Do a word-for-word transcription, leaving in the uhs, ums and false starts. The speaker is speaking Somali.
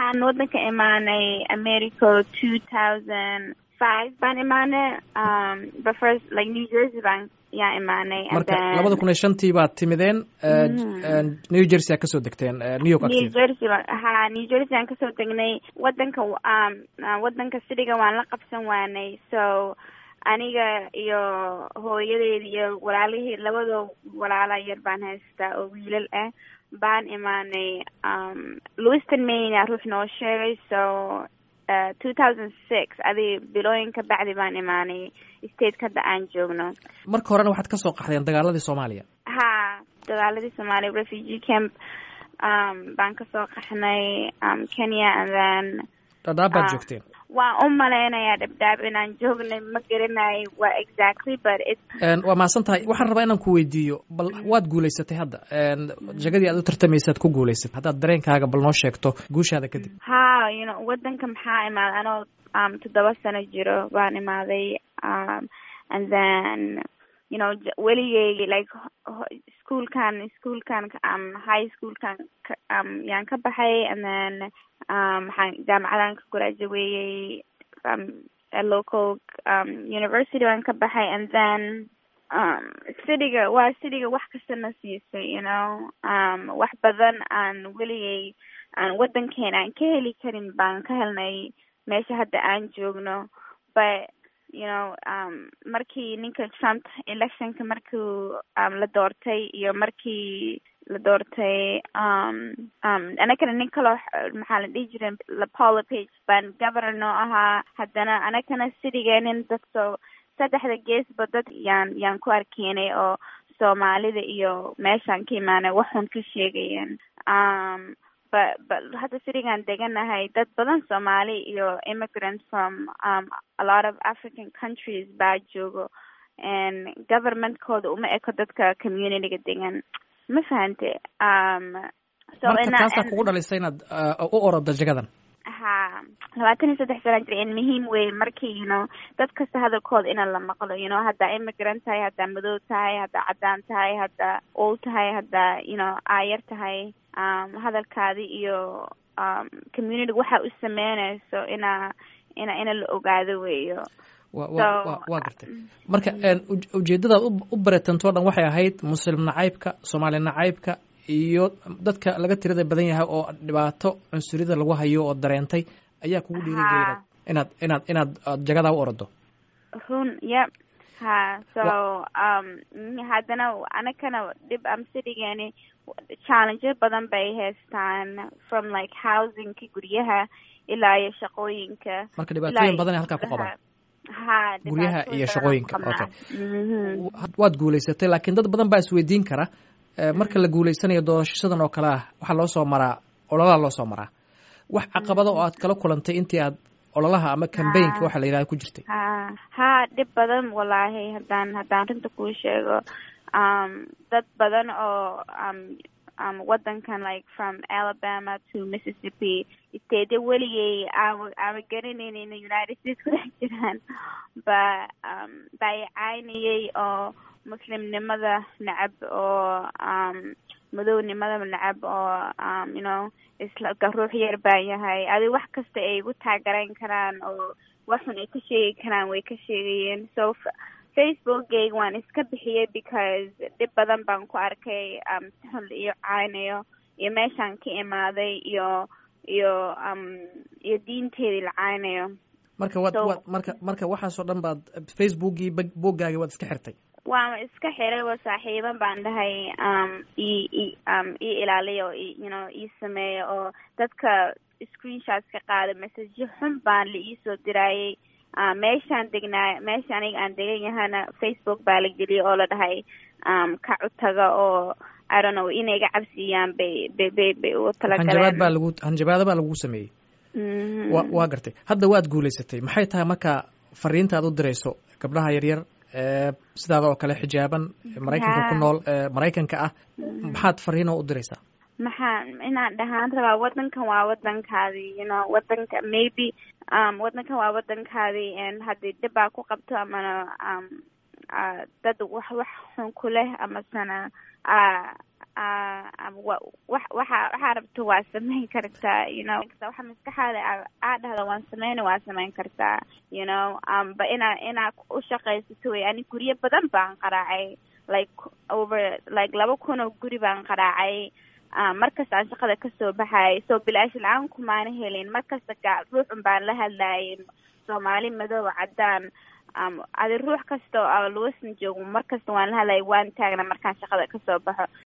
waxaan wadanka imaanay America two thousand five baan imaanay um but first like New Jersey baan yaa imaanay marka labada kun iyo shantii baad timideen New Jersey ka soo degteen New York New Jersey ha New Jersey aan ka soo degnay wadanka um wadanka sidiga waan la qabsan waanay so aniga iyo hooyadeed iyo walaalihii labada walaala yar baan haystaa oo wiilal ah baan imaanay um Lewiston Maine ruux noo sheegay so uh, two thousand six adi bilooyinka bacdi baan imaanay state-ka aan joogno marka horena waxaad ka soo qaxdeen dagaaladii Soomaaliya ha dagaaladii Soomaaliya refugee camp um baan ka soo qaxnay um Kenya and then Dadaab baad joogteen waan u maleynayaa Dadaab inaan joognay ma garanay waa exactly but it's een waa maasantahay waxaan rabaa inaan ku weydiiyo bal waad guuleysatay hadda een jagadii aad u tartamaysaad ku guuleysatay haddaad dareenkaaga bal noo sheegto guushaada kadib ha you know wadanka maxaa imaaday anoo um toddoba sano jiro baan imaaday um and then you know weligay like schoolkan schoolkan um high schoolkan um yaan ka baxay and then um jaamacadan ka graduated um a local um university waan ka baxay and then um cityga waa cityga wax kasta na siisay you know um wax badan aan weligay aan wadankeena aan ka heli karin baan ka helnay meesha hadda aan joogno but you know um markii ninka Trump electionka markuu um la doortay iyo markii la doortay um um anakana nin kale maxaa la dhihi jiray la Paula Page baan governor noo ahaa haddana anakana citigeenin dadso saddexda geesba dad yaan yaan ku arkeenay oo Soomaalida iyo meeshaan ka imaanay waxun ka sheegayeen um but but hadda citigan deganahay dad badan Somali iyo immigrants from um a lot of African countries baa joogo and government kooda uma eko dadka community-ga degan ma fahante um so marka taasa kugu dhalisay inaad u orado jagadan ha labaatan iyo saddex sano jir in muhiim way markii you know dad kasta hadalkooda in la maqlo you know hadda immigrant tahay hadda madow tahay hadda cadaan tahay hadda old tahay hadda you know ayar tahay um hadalkaadi iyo um community waxa u sameynayso ina ina ina la ogaado weeyo wa wa wa gartay marka ujeedada u bareetanto dhan waxay ahayd muslim nacaybka Soomaali nacaybka iyo dadka laga tirada badan yahay oo dhibaato cunsurida lagu hayo oo dareentay ayaa kugu dhiirigeliyay inaad inaad inaad jagada u ordo run yeah ha so um hadana anakana dib am citigani challenges badan bay haystaan from like housing ki guryaha ilaa iyo shaqooyinka marka dhibaatooyin badan halka ku qabaan ha guryaha iyo shaqooyinka okay waad guuleysatay laakiin dad badan baa isweydiin kara marka la guuleysanayo doorashadan oo kale ah waxa loo soo maraa ololaha loo soo maraa wax caqabado oo aad kala kulantay intii aad ololaha ama campaign-ka waxa la yiraahdo ku jirtay ha ha dib badan wallahi haddaan haddaan runta ku sheego um dad badan oo um um wadankan like from Alabama to Mississippi state weligay aan aan garanaynin in the United States ku dhex jiraan but um bay aynayay oo muslimnimada nacab oo um madownimada nacab oo um you know isla ruux yar baan yahay adi wax kasta ay ugu taageeran karaan oo waxan ay ka sheegi karaan way ka sheegayeen so Facebook-gay waan iska bixiyay because dib badan baan ku arkay um sahal iyo caanayo iyo meeshaan ka imaaday iyo iyo um iyo diinteedii la caanayo marka wad marka marka waxaas oo dhan baad Facebook-gii boogaaga wad iska xirtay waan iska xiray waa saaxiibo baan dhahay um i um i ilaaliyo you know i sameeyo oo dadka screenshots ka qaada message xun baan la ii soo dirayay ah meeshaan degnaa meeshaan aniga aan degan yahana Facebook baa la geliyay oo la dhahay um ka cutaga oo I don't know inay ga cabsiyaan bay bay bay u talagaleen hanjabaad baa lagu hanjabaad baa lagu sameeyay waa waa gartay hadda waad guuleysatay maxay tahay marka fariinta aad u dirayso gabdhaha yar yar ee sidaada oo kale xijaaban Mareykanka ku nool Mareykanka ah maxaad fariin u diraysaa maxaan inaan dhahaan rabaa wadankan waa wadankaadii you know wadanka maybe um wadankan waa wadankaadii and haddii dib aa ku qabto amana um dad wax wax xun ku leh ama sana wax waxa waxa rabto waa samayn kartaa, you know, waxa maskaxaada aad dhahdo waan samayn waa samayn kartaa, you know, um ba ina ina u shaqaysato way ani guriyo badan baan qaraacay, like over like laba kun oo guri baan qaraacay markas aan shaqada ka soo baxay, soo bilaash la'aan kumaan helin, markas ruux baan la hadlaayay Soomaali madow cadaan, um adi ruux kasto oo loosan joogo markas waan la hadlaayay waan taagna markaan shaqada ka soo baxo.